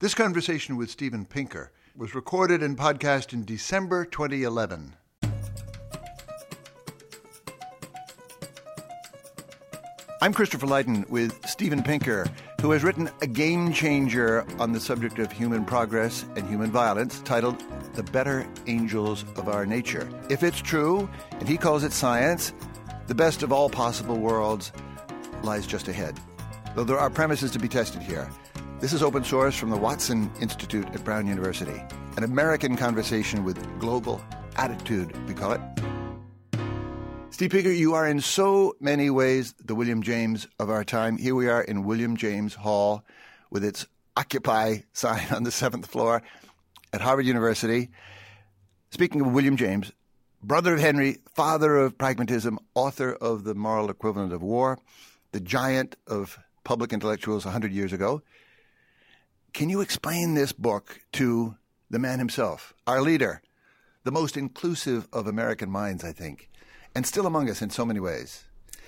This conversation with Steven Pinker was recorded and podcast in December 2011. I'm Christopher Lydon with Steven Pinker, who has written a game changer on the subject of human progress and human violence titled The Better Angels of Our Nature. If it's true, and he calls it science, the best of all possible worlds lies just ahead. Though there are premises to be tested here. This is open source from the Watson Institute at Brown University, an American conversation with global attitude, we call it. Steve Pinker, you are in so many ways the William James of our time. Here we are in William James Hall with its Occupy sign on the 7th floor at Harvard University. Speaking of William James, brother of Henry, father of pragmatism, author of The Moral Equivalent of War, the giant of public intellectuals 100 years ago. Can you explain this book to the man himself, our leader, the most inclusive of American minds, I think, and still among us in so many ways?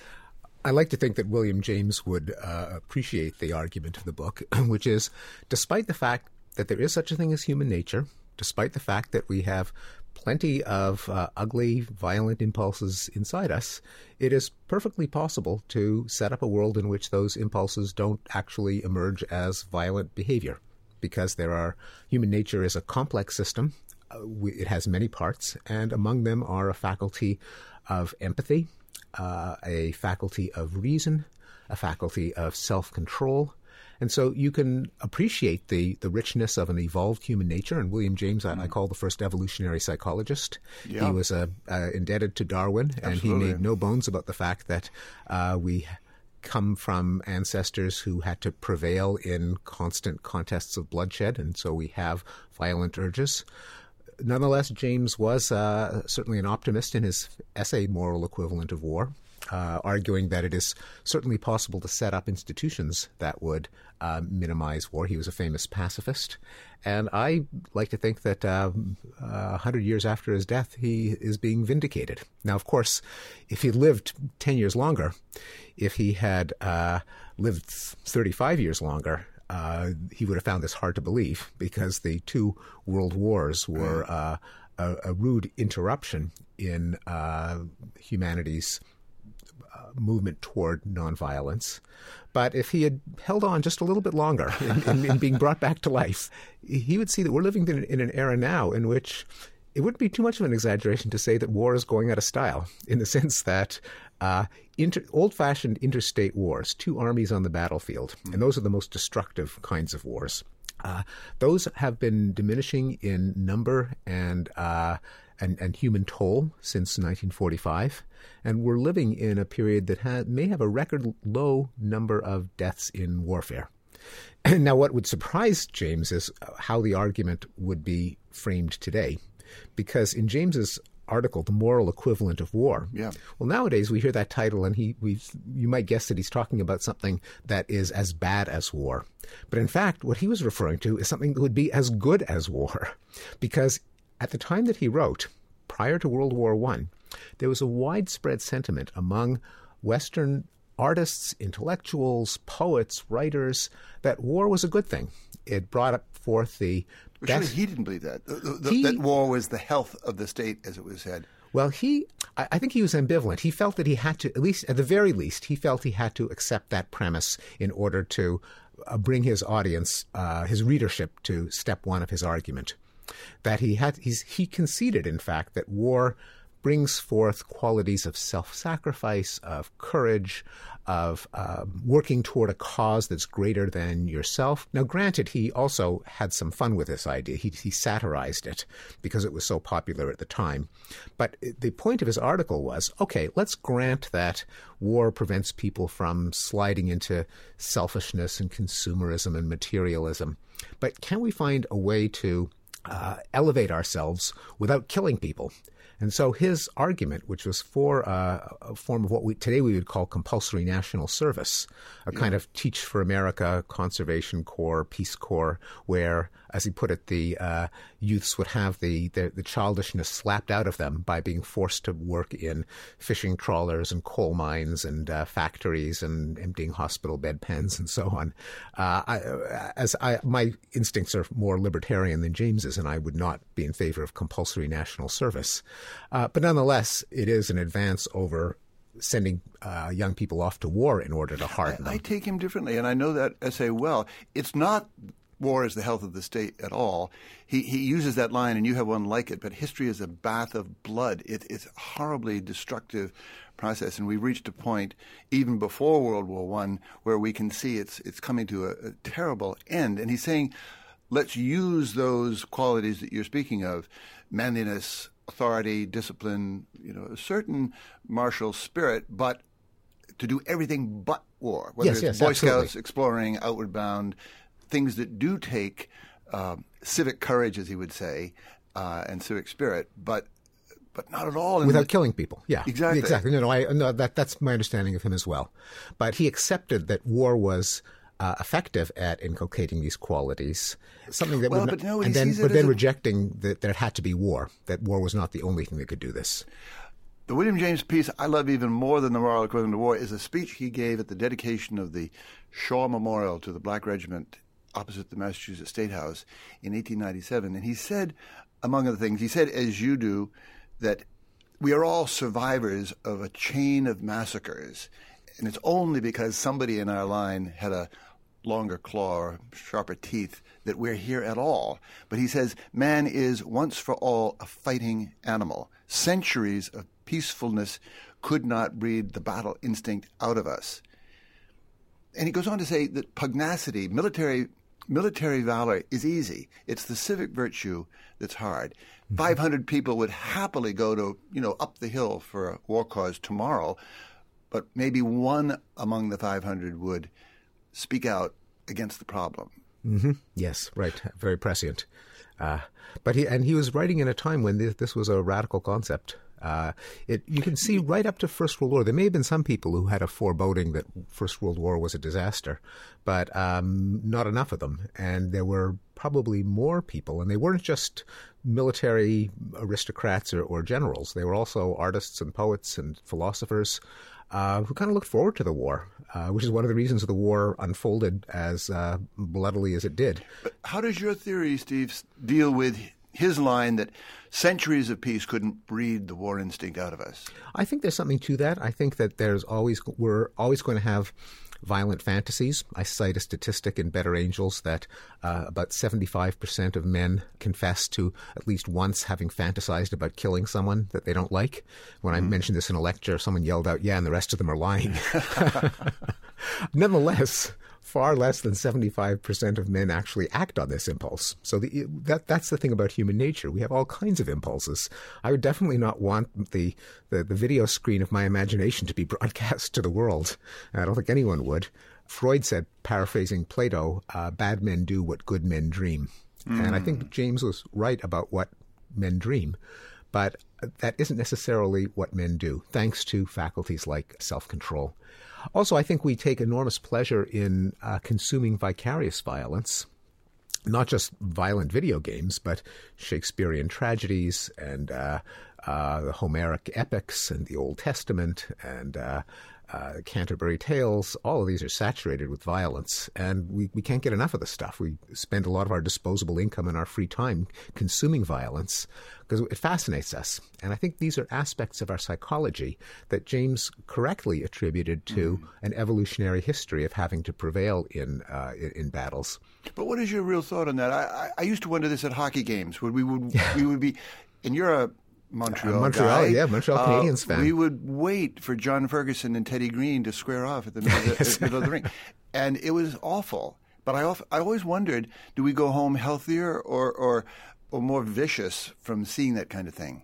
I like to think that William James would appreciate the argument of the book, which is, despite the fact that there is such a thing as human nature, despite the fact that we have plenty of ugly, violent impulses inside us, it is perfectly possible to set up a world in which those impulses don't actually emerge as violent behavior, because human nature is a complex system. It has many parts, and among them are a faculty of empathy, a faculty of reason, a faculty of self-control. And so you can appreciate the richness of an evolved human nature. And William James, I call the first evolutionary psychologist. Yeah. He was indebted to Darwin, and Absolutely. He made no bones about the fact that we come from ancestors who had to prevail in constant contests of bloodshed, and so we have violent urges. Nonetheless, James was certainly an optimist in his essay, Moral Equivalent of War, arguing that it is certainly possible to set up institutions that would minimize war. He was a famous pacifist. And I like to think that 100 years after his death, he is being vindicated. Now, of course, if he lived 10 years longer, if he had lived 35 years longer, he would have found this hard to believe, because the two world wars were a rude interruption in humanity's movement toward nonviolence. But if he had held on just a little bit longer in being brought back to life, he would see that we're living in an era now in which it wouldn't be too much of an exaggeration to say that war is going out of style, in the sense that old-fashioned interstate wars, two armies on the battlefield, and those are the most destructive kinds of wars. Those have been diminishing in number and human toll since 1945, and we're living in a period that may have a record low number of deaths in warfare. Now, what would surprise James is how the argument would be framed today, because in James's article, The Moral Equivalent of War. Yeah. Well, nowadays we hear that title and you might guess that he's talking about something that is as bad as war. But in fact, what he was referring to is something that would be as good as war. Because at the time that he wrote, prior to World War I, there was a widespread sentiment among Western artists, intellectuals, poets, writers, that war was a good thing. It brought forth the Surely he didn't believe that. That war was the health of the state, as it was said. Well, I think he was ambivalent. He felt that he had to, at the very least, he felt he had to accept that premise in order to bring his audience, his readership, to step one of his argument. That he conceded, in fact, that war brings forth qualities of self-sacrifice, of courage, of working toward a cause that's greater than yourself. Now, granted, he also had some fun with this idea. He satirized it because it was so popular at the time. But the point of his article was, okay, let's grant that war prevents people from sliding into selfishness and consumerism and materialism. But can we find a way to elevate ourselves without killing people. And so his argument, which was for a form of what today we would call compulsory national service, a kind of Teach for America, Conservation Corps, Peace Corps, where, as he put it, the youths would have the childishness slapped out of them by being forced to work in fishing trawlers and coal mines and factories and emptying hospital bedpans and so on. My instincts are more libertarian than James's, and I would not be in favor of compulsory national service. But nonetheless, it is an advance over sending young people off to war in order to harden them. I take him differently, and I know that essay well. It's not war is the health of the state at all. He uses that line, and you have one like it, but history is a bath of blood. It's a horribly destructive process, and we've reached a point even before World War I where we can see it's coming to a terrible end. And he's saying, let's use those qualities that you're speaking of, manliness, authority, discipline, a certain martial spirit, but to do everything but war. Whether it's Boy absolutely. Scouts, exploring, outward bound, things that do take civic courage, as he would say, and civic spirit, but not at all without killing people. Yeah, exactly. No, that's my understanding of him as well. But he accepted that war was effective at inculcating these qualities, something that then rejecting that it had to be war, that war was not the only thing that could do this. The William James piece I love even more than the moral equivalent to war is a speech he gave at the dedication of the Shaw Memorial to the Black Regiment opposite the Massachusetts State House in 1897. And he said, among other things, as you do, that we are all survivors of a chain of massacres. And it's only because somebody in our line had a longer claw or sharper teeth that we're here at all. But he says, man is once for all a fighting animal. Centuries of peacefulness could not breed the battle instinct out of us. And he goes on to say that pugnacity, military valor is easy. It's the civic virtue that's hard. 500 people would happily go to, up the hill for a war cause tomorrow, but maybe one among the 500 would speak out against the problem. Mm-hmm. Yes, right. Very prescient. But he was writing in a time when this was a radical concept. You can see right up to First World War. There may have been some people who had a foreboding that First World War was a disaster, but not enough of them. And there were probably more people, and they weren't just military aristocrats or generals. They were also artists and poets and philosophers who kind of looked forward to the war, which is one of the reasons the war unfolded as bloodily as it did. But how does your theory, Steve, deal with his line that centuries of peace couldn't breed the war instinct out of us? I think there's something to that. I think that we're always going to have violent fantasies. I cite a statistic in Better Angels that about 75% of men confess to at least once having fantasized about killing someone that they don't like. When I mentioned this in a lecture, someone yelled out, "Yeah," and the rest of them are lying. Nonetheless, far less than 75% of men actually act on this impulse. So that's the thing about human nature. We have all kinds of impulses. I would definitely not want the video screen of my imagination to be broadcast to the world. I don't think anyone would. Freud said, paraphrasing Plato, bad men do what good men dream. And I think James was right about what men dream. But that isn't necessarily what men do, thanks to faculties like self-control. Also, I think we take enormous pleasure in consuming vicarious violence, not just violent video games, but Shakespearean tragedies and the Homeric epics and the Old Testament and Canterbury Tales. All of these are saturated with violence, and we can't get enough of this stuff. We spend a lot of our disposable income and our free time consuming violence because it fascinates us. And I think these are aspects of our psychology that James correctly attributed to an evolutionary history of having to prevail in battles. But what is your real thought on that? I used to wonder this at hockey games. We would be, and you're a Montreal guy. Yeah, Montreal Canadiens fan. We would wait for John Ferguson and Teddy Green to square off at the middle of the ring. And it was awful. But I always wondered, do we go home healthier or more vicious from seeing that kind of thing?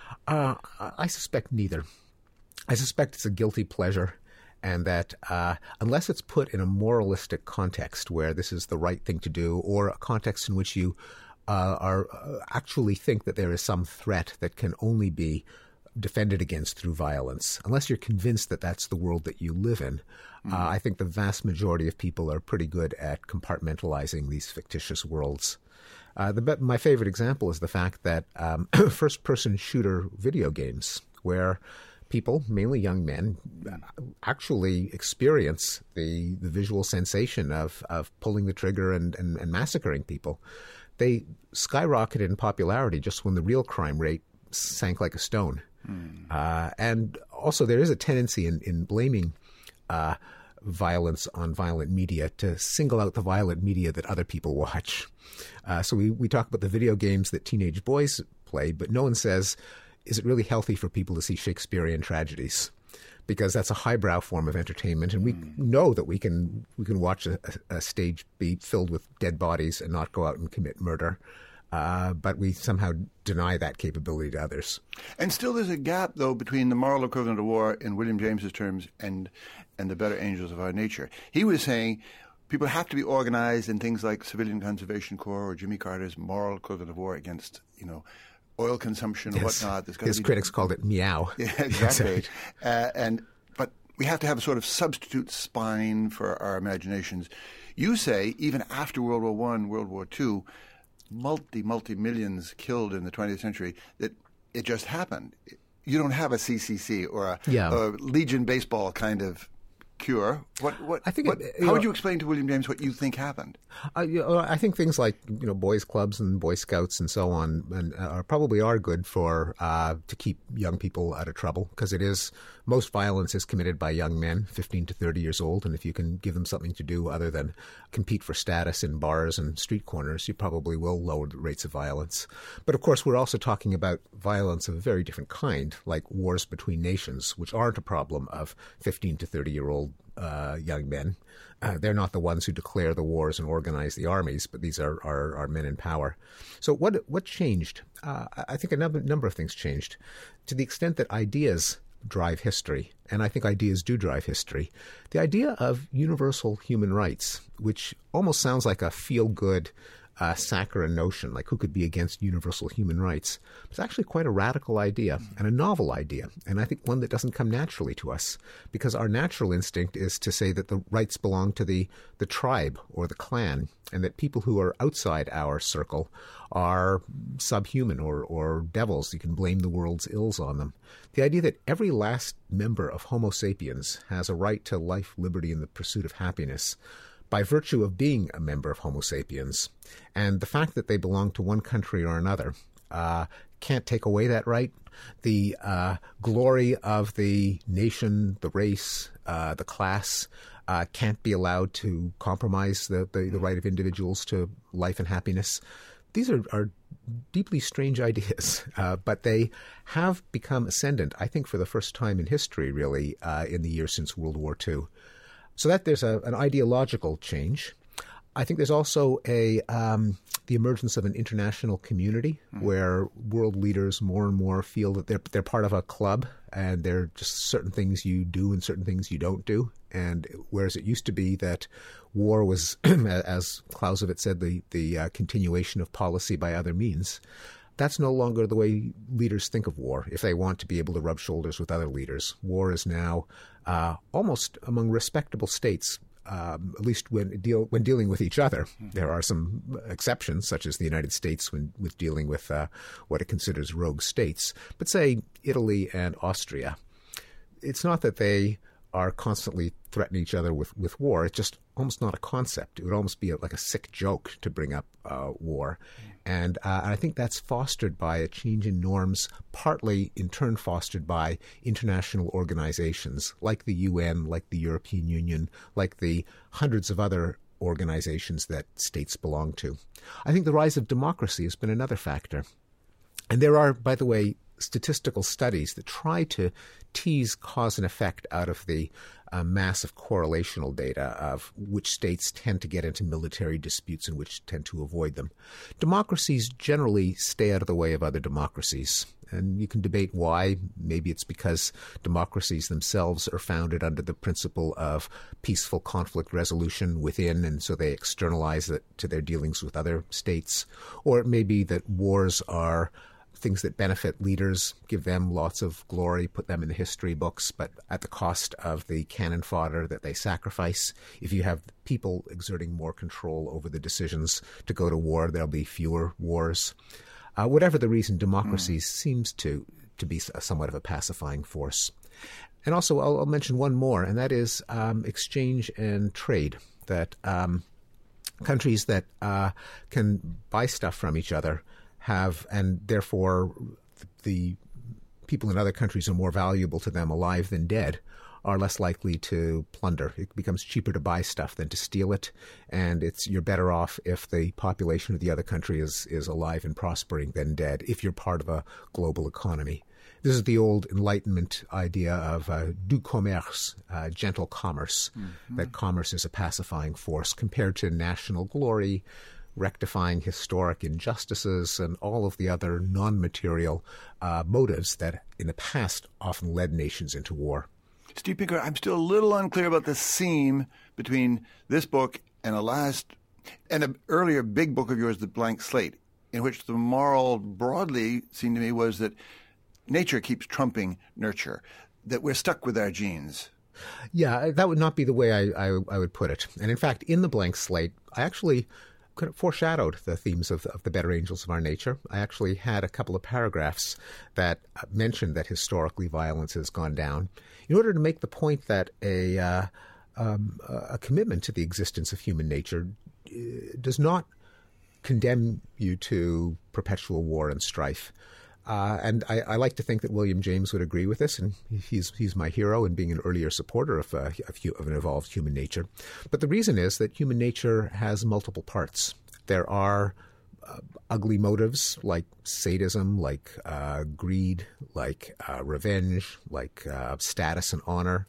I suspect neither. I suspect it's a guilty pleasure, and that unless it's put in a moralistic context where this is the right thing to do, or a context in which you actually think that there is some threat that can only be defended against through violence. Unless you're convinced that that's the world that you live in, I think the vast majority of people are pretty good at compartmentalizing these fictitious worlds. My favorite example is the fact that first-person shooter video games, where people, mainly young men, actually experience the visual sensation of pulling the trigger and massacring people. They skyrocketed in popularity just when the real crime rate sank like a stone. And also there is a tendency in blaming violence on violent media to single out the violent media that other people watch. So we talk about the video games that teenage boys play, but no one says, is it really healthy for people to see Shakespearean tragedies? Because that's a highbrow form of entertainment, and we know that we can watch a stage be filled with dead bodies and not go out and commit murder. But we somehow deny that capability to others. And still there's a gap, though, between the moral equivalent of war in William James's terms and the better angels of our nature. He was saying people have to be organized in things like Civilian Conservation Corps or Jimmy Carter's moral equivalent of war against, oil consumption or whatnot. His critics called it meow. Yeah, exactly. But we have to have a sort of substitute spine for our imaginations. You say even after World War I, World War II, multi-millions killed in the 20th century, that it just happened. You don't have a CCC or a Legion baseball kind of cure. How would you explain to William James what you think happened? I think things like boys' clubs and Boy Scouts and so on, and probably are good for to keep young people out of trouble, because most violence is committed by young men, 15 to 30 years old, and if you can give them something to do other than compete for status in bars and street corners, you probably will lower the rates of violence. But of course, we're also talking about violence of a very different kind, like wars between nations, which aren't a problem of 15 to 30-year-old young men. They're not the ones who declare the wars and organize the armies, but these are men in power. So what changed? I think a number of things changed. To the extent that ideas drive history, and I think ideas do drive history, the idea of universal human rights, which almost sounds like a feel-good saccharine notion, like who could be against universal human rights? It's actually quite a radical idea and a novel idea, and I think one that doesn't come naturally to us, because our natural instinct is to say that the rights belong to the tribe or the clan, and that people who are outside our circle are subhuman or devils. You can blame the world's ills on them. The idea that every last member of Homo sapiens has a right to life, liberty, and the pursuit of happiness by virtue of being a member of Homo sapiens, and the fact that they belong to one country or another can't take away that right. The glory of the nation, the race, the class can't be allowed to compromise the right of individuals to life and happiness. These are deeply strange ideas, but they have become ascendant, I think, for the first time in history, really, in the years since World War II. So that there's an ideological change. I think there's also the emergence of an international community where world leaders more and more feel that they're part of a club, and there are just certain things you do and certain things you don't do. And whereas it used to be that war was, as Clausewitz said, the continuation of policy by other means, that's no longer the way leaders think of war if they want to be able to rub shoulders with other leaders. War is now almost among respectable states, at least when dealing with each other. There are some exceptions, such as the United States with dealing with what it considers rogue states. But say Italy and Austria, it's not that they are constantly threatening each other with war. It's just almost not a concept. It would almost be like a sick joke to bring up war. And I think that's fostered by a change in norms, partly in turn fostered by international organizations like the UN, like the European Union, like the hundreds of other organizations that states belong to. I think the rise of democracy has been another factor. And there are, by the way, statistical studies that try to tease cause and effect out of the massive correlational data of which states tend to get into military disputes and which tend to avoid them. Democracies generally stay out of the way of other democracies. And you can debate why. Maybe it's because democracies themselves are founded under the principle of peaceful conflict resolution within, and so they externalize it to their dealings with other states. Or it may be that wars are things that benefit leaders, give them lots of glory, put them in the history books, but at the cost of the cannon fodder that they sacrifice. If you have people exerting more control over the decisions to go to war, there'll be fewer wars. Whatever the reason, democracy seems to be somewhat of a pacifying force. And also, I'll mention one more, and that is exchange and trade, that countries that can buy stuff from each other have, and therefore the people in other countries are more valuable to them alive than dead, are less likely to plunder. It becomes cheaper to buy stuff than to steal it, and you're better off if the population of the other country is alive and prospering than dead, if you're part of a global economy. This is the old Enlightenment idea of du commerce, gentle commerce, that commerce is a pacifying force compared to national glory, rectifying historic injustices, and all of the other non-material motives that in the past often led nations into war. Steve Pinker, I'm still a little unclear about the seam between this book and an earlier big book of yours, The Blank Slate, in which the moral broadly seemed to me was that nature keeps trumping nurture, that we're stuck with our genes. Yeah, that would not be the way I would put it. And in fact, in The Blank Slate, I actually could have foreshadowed the themes of the better angels of our nature. I actually had a couple of paragraphs that mentioned that historically violence has gone down, in order to make the point that a commitment to the existence of human nature does not condemn you to perpetual war and strife. And I like to think that William James would agree with this, and he's my hero in being an earlier supporter of an evolved human nature. But the reason is that human nature has multiple parts. There are ugly motives like sadism, like greed, like revenge, like status and honor.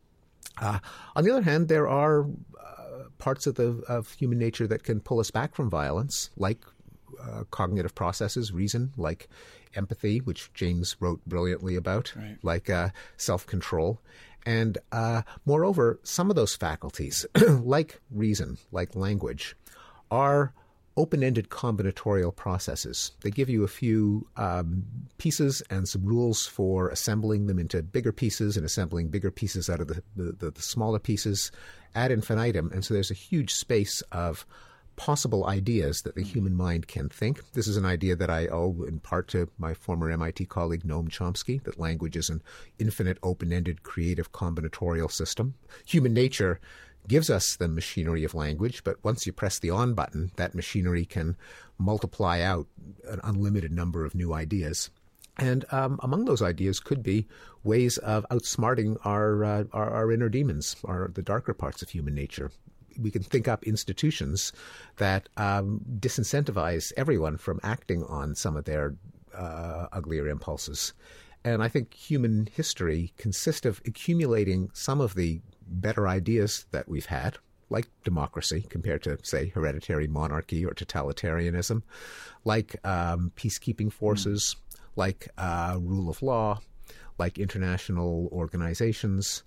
On the other hand, there are parts of human nature that can pull us back from violence, like cognitive processes, reason, like empathy, which James wrote brilliantly about, right, like self-control. And moreover, some of those faculties, like reason, like language, are open-ended combinatorial processes. They give you a few pieces and some rules for assembling them into bigger pieces and assembling bigger pieces out of the smaller pieces ad infinitum. And so there's a huge space of possible ideas that the human mind can think. This is an idea that I owe in part to my former MIT colleague Noam Chomsky, that language is an infinite, open-ended, creative combinatorial system. Human nature gives us the machinery of language, but once you press the on button, that machinery can multiply out an unlimited number of new ideas. And among those ideas could be ways of outsmarting our inner demons, the darker parts of human nature. We can think up institutions that disincentivize everyone from acting on some of their uglier impulses. And I think human history consists of accumulating some of the better ideas that we've had, like democracy compared to, say, hereditary monarchy or totalitarianism, like peacekeeping forces, like rule of law, like international organizations,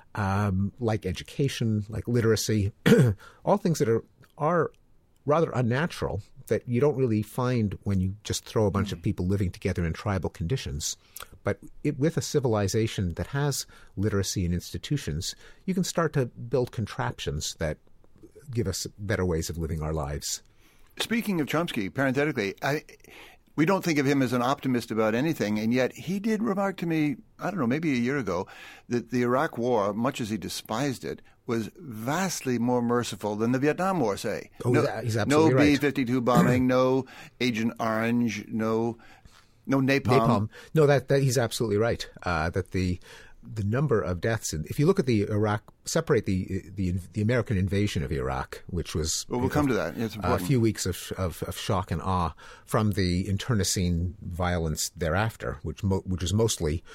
like education, like literacy, all things that are rather unnatural, that you don't really find when you just throw a bunch of people living together in tribal conditions. But with a civilization that has literacy and institutions, you can start to build contraptions that give us better ways of living our lives. Speaking of Chomsky, parenthetically, we don't think of him as an optimist about anything, and yet he did remark to me, I don't know, maybe a year ago, that the Iraq War, much as he despised it, was vastly more merciful than the Vietnam War, say. Oh, he's absolutely right. No B-52 bombing, no Agent Orange, no napalm. No, that he's absolutely right. That the number of deaths, if you look at the Iraq, separate the American invasion of Iraq, which was we'll come to that. It's important. A few weeks of shock and awe, from the internecine violence thereafter, which was mostly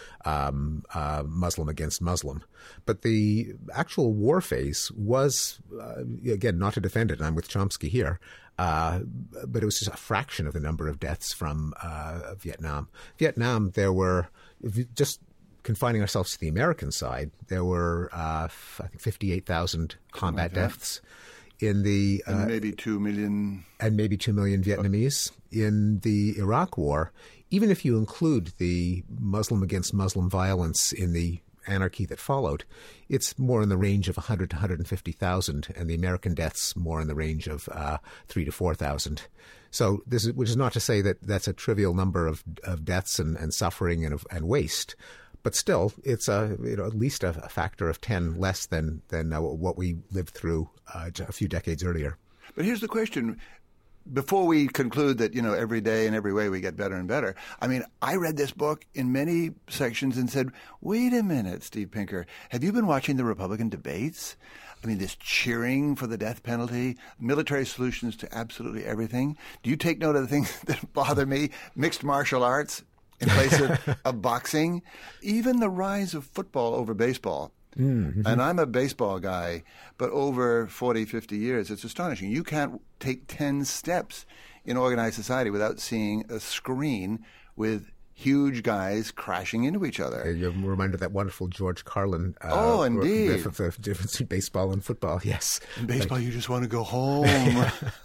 Muslim against Muslim. But the actual war phase was, again, not to defend it, and I'm with Chomsky here, but it was just a fraction of the number of deaths from Vietnam. Vietnam, there were, just confining ourselves to the American side, there were, I think, 58,000 combat deaths. In the and maybe 2 million. And maybe 2 million Vietnamese. In the Iraq War, even if you include the Muslim against Muslim violence in the anarchy that followed, it's more in the range of 100 to 150,000, and the American deaths more in the range of 3 to 4,000. So which is not to say that that's a trivial number of deaths and suffering and waste. But still, it's at least a factor of 10 less than what we lived through a few decades earlier. But here's the question. Before we conclude that, every day and every way we get better and better, I read this book in many sections and said, wait a minute, Steve Pinker, have you been watching the Republican debates? This cheering for the death penalty, military solutions to absolutely everything. Do you take note of the things that bother me? Mixed martial arts in place of boxing, even the rise of football over baseball. Mm-hmm. And I'm a baseball guy, but over 40, 50 years, it's astonishing. You can't take 10 steps in organized society without seeing a screen with huge guys crashing into each other. You're reminded of that wonderful George Carlin indeed. riff of the difference between baseball and football, yes. In baseball, you just want to go home.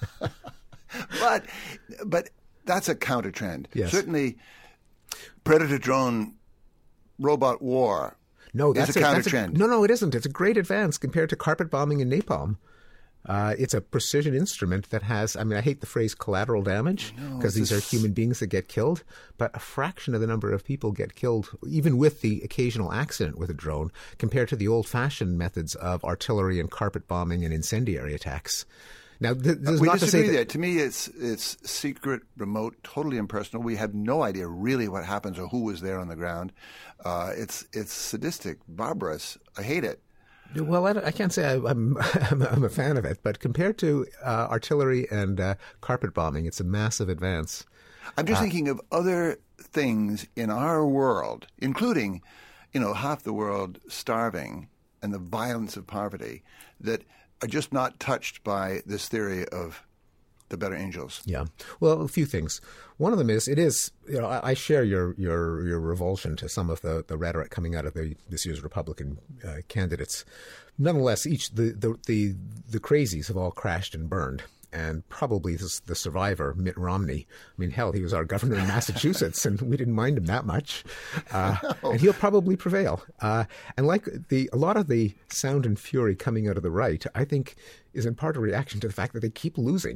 But that's a counter trend. Yes. Certainly, Predator drone robot war. No, that's a counter trend. No, it isn't. It's a great advance compared to carpet bombing and napalm. It's a precision instrument that has, I hate the phrase collateral damage because these are human beings that get killed, but a fraction of the number of people get killed, even with the occasional accident with a drone, compared to the old-fashioned methods of artillery and carpet bombing and incendiary attacks. Now, we disagree there. To me, it's secret, remote, totally impersonal. We have no idea really what happens or who was there on the ground. It's sadistic, barbarous. I hate it. Well, I can't say I'm a fan of it, but compared to artillery and carpet bombing, it's a massive advance. I'm just thinking of other things in our world, including, half the world starving and the violence of poverty that are just not touched by this theory of the better angels. Yeah. Well, a few things. One of them is, I share your revulsion to some of the rhetoric coming out of this year's Republican candidates. Nonetheless, the crazies have all crashed and burned. And probably the survivor, Mitt Romney. Hell, he was our governor in Massachusetts, and we didn't mind him that much. And he'll probably prevail. And like a lot of the sound and fury coming out of the right, I think, is in part a reaction to the fact that they keep losing.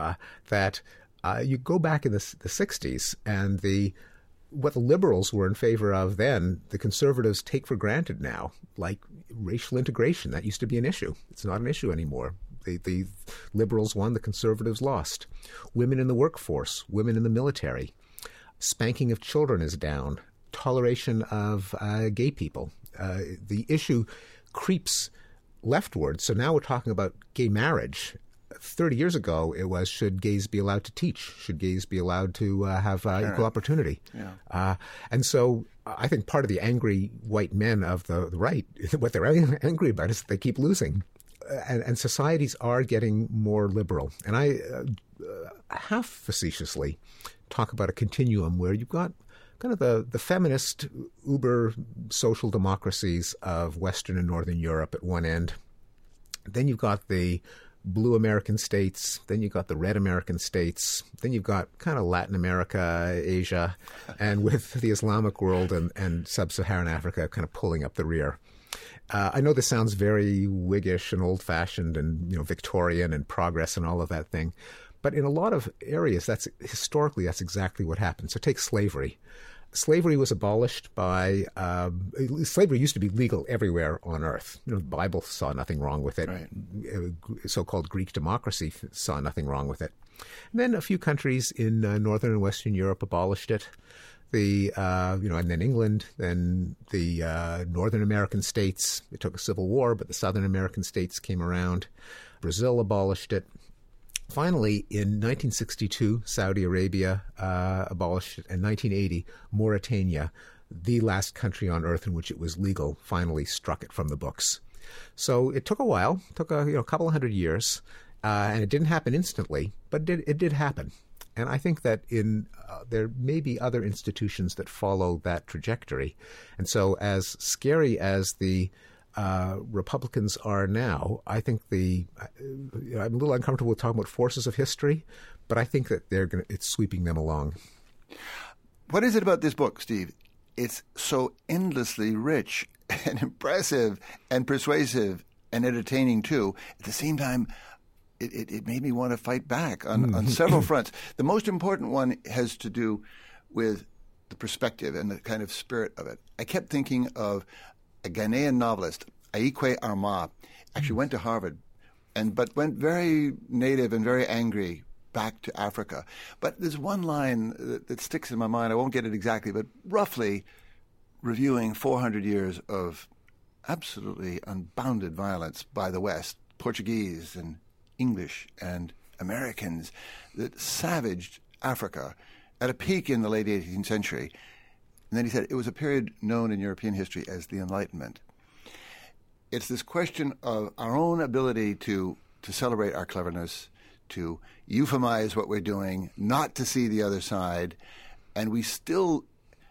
You go back in the 60s, and what the liberals were in favor of then, the conservatives take for granted now, like racial integration. That used to be an issue. It's not an issue anymore. The liberals won, the conservatives lost. Women in the workforce, women in the military. Spanking of children is down. Toleration of gay people. The issue creeps leftward. So now we're talking about gay marriage. 30 years ago, it was, should gays be allowed to teach? Should gays be allowed to have equal opportunity? Yeah. And so I think part of the angry white men of the right, what they're angry about is that they keep losing. And societies are getting more liberal. And I half facetiously talk about a continuum where you've got kind of the feminist uber social democracies of Western and Northern Europe at one end. Then you've got the blue American states. Then you've got the red American states. Then you've got kind of Latin America, Asia, and with the Islamic world and sub-Saharan Africa kind of pulling up the rear. I know this sounds very Whiggish and old-fashioned and Victorian and progress and all of that thing, but in a lot of areas, that's exactly what happened. So take slavery. Slavery was abolished by slavery used to be legal everywhere on earth. The Bible saw nothing wrong with it. Right. So-called Greek democracy saw nothing wrong with it. And then a few countries in Northern and Western Europe abolished it. And then England, then the Northern American states. It took a civil war, but the Southern American states came around. Brazil abolished it. Finally, in 1962, Saudi Arabia abolished it. In 1980, Mauritania, the last country on earth in which it was legal, finally struck it from the books. So it took a while, took a couple of 100 years. And it didn't happen instantly, but it did happen. And I think that there may be other institutions that follow that trajectory. And so as scary as the Republicans are now, I think I'm a little uncomfortable with talking about forces of history, but I think that it's sweeping them along. What is it about this book, Steve? It's so endlessly rich and impressive and persuasive and entertaining too. At the same time, it made me want to fight back on several fronts. The most important one has to do with the perspective and the kind of spirit of it. I kept thinking of a Ghanaian novelist, Aikwe Armah, actually went to Harvard, but went very native and very angry back to Africa. But there's one line that sticks in my mind. I won't get it exactly, but roughly reviewing 400 years of absolutely unbounded violence by the West, Portuguese and English and Americans, that savaged Africa at a peak in the late 18th century. And then he said it was a period known in European history as the Enlightenment. It's this question of our own ability to celebrate our cleverness, to euphemize what we're doing, not to see the other side. And we still,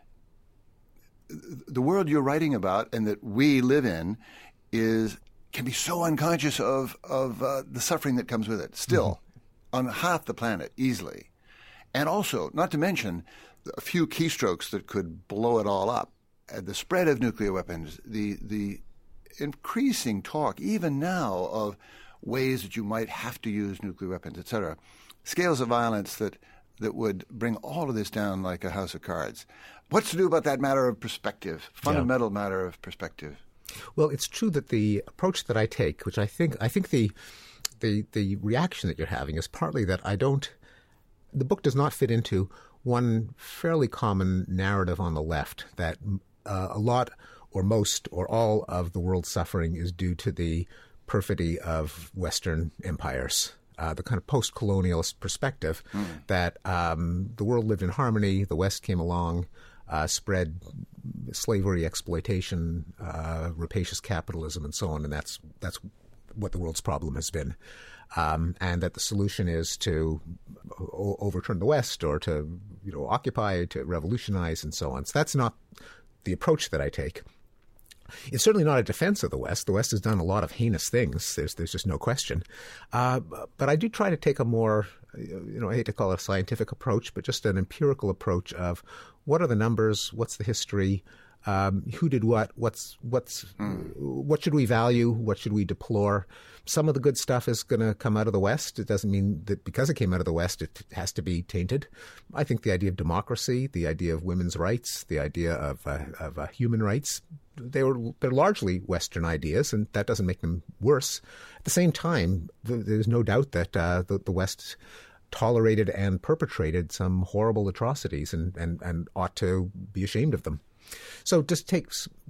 the world you're writing about and that we live in can be so unconscious of the suffering that comes with it, still, on half the planet, easily. And also, not to mention, a few keystrokes that could blow it all up. The spread of nuclear weapons, the increasing talk, even now, of ways that you might have to use nuclear weapons, etc. Scales of violence that would bring all of this down like a house of cards. What's to do about that matter of perspective, fundamental matter of perspective? Well, it's true that the approach that I take, which I think the reaction that you're having is partly that the book does not fit into one fairly common narrative on the left, that a lot or most or all of the world's suffering is due to the perfidy of Western empires. The kind of post-colonialist perspective that the world lived in harmony, the West came along, spread slavery, exploitation, rapacious capitalism, and so on, and that's what the world's problem has been. And that the solution is to overturn the West or to occupy, to revolutionize, and so on. So that's not the approach that I take. It's certainly not a defense of the West. The West has done a lot of heinous things. There's just no question. But I do try to take a more, I hate to call it a scientific approach, but just an empirical approach of what are the numbers, what's the history, who did what, what should we value, what should we deplore. Some of the good stuff is going to come out of the West. It doesn't mean that because it came out of the West, it has to be tainted. I think the idea of democracy, the idea of women's rights, the idea of human rights, they're largely Western ideas, and that doesn't make them worse. At the same time, there's no doubt that the West tolerated and perpetrated some horrible atrocities and ought to be ashamed of them. So just take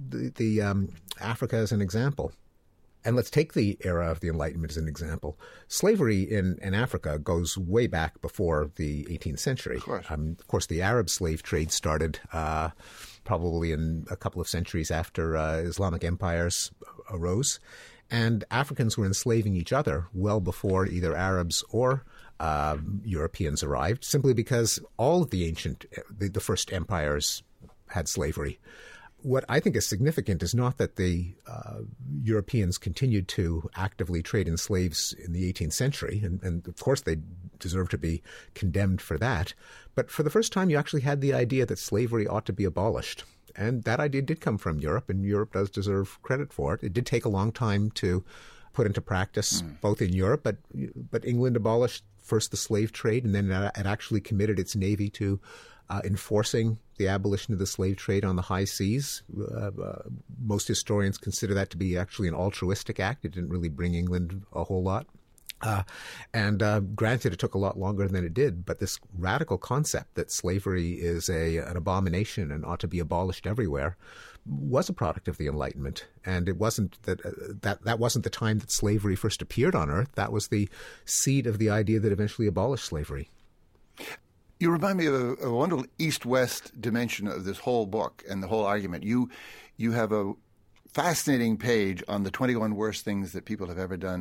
the Africa as an example. And let's take the era of the Enlightenment as an example. Slavery in Africa goes way back before the 18th century. Of course, the Arab slave trade started probably in a couple of centuries after Islamic empires arose. And Africans were enslaving each other well before either Arabs or Europeans arrived, simply because all of the first empires had slavery. What I think is significant is not that the Europeans continued to actively trade in slaves in the 18th century, and of course they deserve to be condemned for that, but for the first time you actually had the idea that slavery ought to be abolished. And that idea did come from Europe, and Europe does deserve credit for it. It did take a long time to put into practice, both in Europe, but England abolished first the slave trade, and then it actually committed its navy to enforcing the abolition of the slave trade on the high seas. Most historians consider that to be actually an altruistic act. It didn't really bring England a whole lot. And granted, it took a lot longer than it did, but this radical concept that slavery is an abomination and ought to be abolished everywhere was a product of the Enlightenment. And it wasn't that wasn't the time that slavery first appeared on Earth. That was the seed of the idea that eventually abolished slavery. You remind me of a wonderful East-West dimension of this whole book and the whole argument. You have a fascinating page on the 21 worst things that people have ever done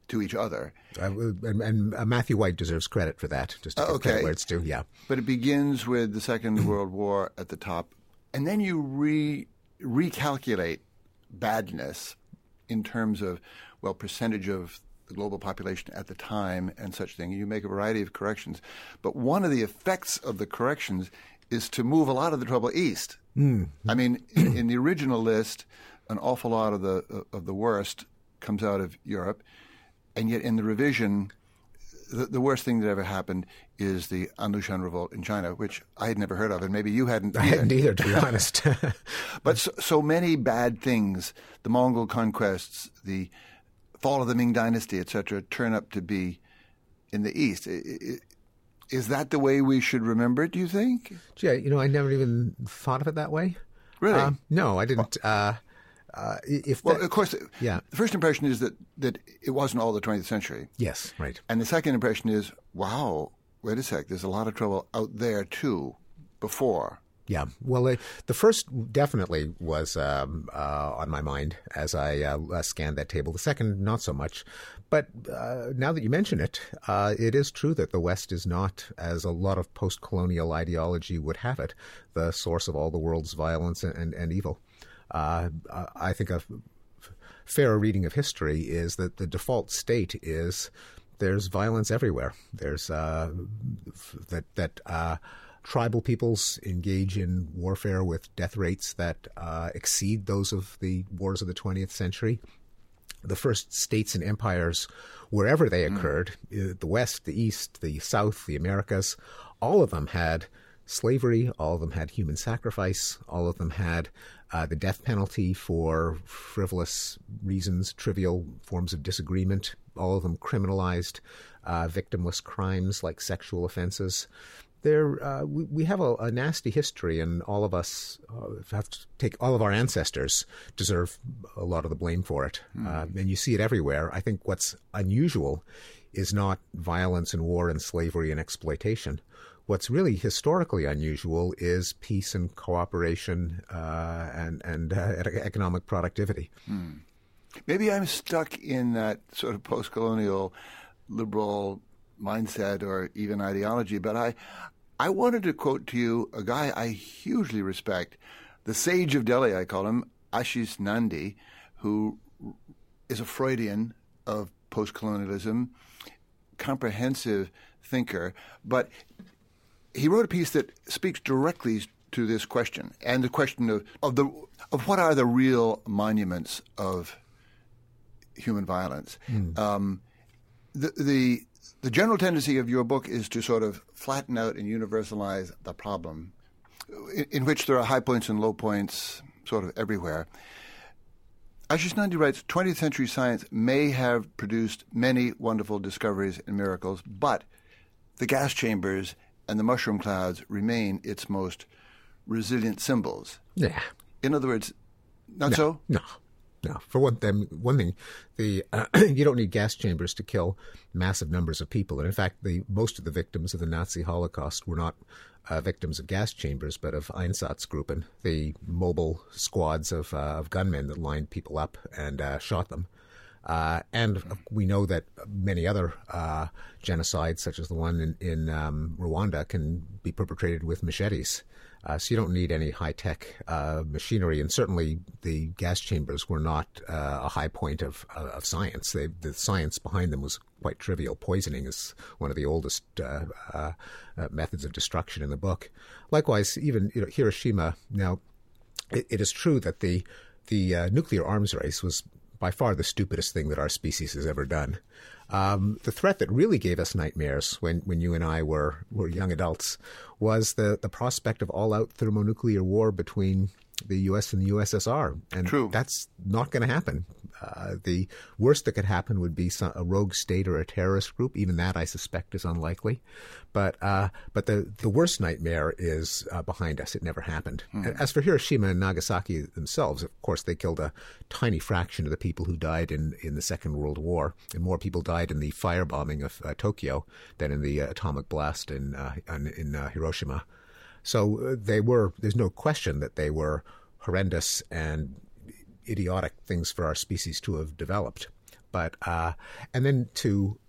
to each other. And Matthew White deserves credit for that, just to give credit where it's due, yeah. But it begins with the Second World War at the top, and then you recalculate badness in terms of, well, percentage of the global population at the time and such thing. You make a variety of corrections. But one of the effects of the corrections is to move a lot of the trouble east. I mean, in the original list, an awful lot of the worst comes out of Europe, and yet in the revision, the worst thing that ever happened is the Anlushan revolt in China, which I had never heard of, and maybe you hadn't either. I hadn't either, to be honest. But so many bad things, the Mongol conquests, the fall of the Ming Dynasty, etc., turn up to be in the East. Is that the way we should remember it, do you think? Gee, I never even thought of it that way. Really? No, I didn't. Of course, the first impression is that it wasn't all the 20th century. Yes, right. And the second impression is, wow, wait a sec, there's a lot of trouble out there, too, before. Yeah. Well, the first definitely was on my mind as I scanned that table. The second, not so much. But now that you mention it, it is true that the West is not, as a lot of post-colonial ideology would have it, the source of all the world's violence and evil. I think a fair reading of history is that the default state is there's violence everywhere. There's tribal peoples engage in warfare with death rates that exceed those of the wars of the 20th century. The first states and empires, wherever they occurred, the West, the East, the South, the Americas, all of them had slavery, all of them had human sacrifice, all of them had the death penalty for frivolous reasons, trivial forms of disagreement, all of them criminalized victimless crimes like sexual offenses. We have a nasty history, and all of us have to take. All of our ancestors deserve a lot of the blame for it, and you see it everywhere. I think what's unusual is not violence and war and slavery and exploitation. What's really historically unusual is peace and cooperation and economic productivity. Maybe I'm stuck in that sort of post-colonial liberal mindset or even ideology, but I wanted to quote to you a guy I hugely respect, the sage of Delhi, I call him, Ashish Nandy, who is a Freudian of post-colonialism, comprehensive thinker, but he wrote a piece that speaks directly to this question and the question of what are the real monuments of human violence. The general tendency of your book is to sort of flatten out and universalize the problem, in which there are high points and low points sort of everywhere. Ashish Nandy writes, 20th century science may have produced many wonderful discoveries and miracles, but the gas chambers and the mushroom clouds remain its most resilient symbols. Yeah. In other words, not so? No. For one thing, you don't need gas chambers to kill massive numbers of people. And in fact, most of the victims of the Nazi Holocaust were not victims of gas chambers, but of Einsatzgruppen, the mobile squads of gunmen that lined people up and shot them. And we know that many other genocides, such as the one in Rwanda, can be perpetrated with machetes. So you don't need any high-tech machinery, and certainly the gas chambers were not a high point of science. The science behind them was quite trivial. Poisoning is one of the oldest methods of destruction in the book. Likewise, even Hiroshima. Now, it is true that the nuclear arms race was by far the stupidest thing that our species has ever done. The threat that really gave us nightmares when you and I were young adults was the prospect of all-out thermonuclear war between the U.S. and the USSR. And True. That's not going to happen. The worst that could happen would be a rogue state or a terrorist group. Even that, I suspect, is unlikely. But the worst nightmare is behind us. It never happened. As for Hiroshima and Nagasaki themselves, of course, they killed a tiny fraction of the people who died in the Second World War, and more people died in the firebombing of Tokyo than in the atomic blast in Hiroshima. So there's no question that they were horrendous and idiotic things for our species to have developed. But and then to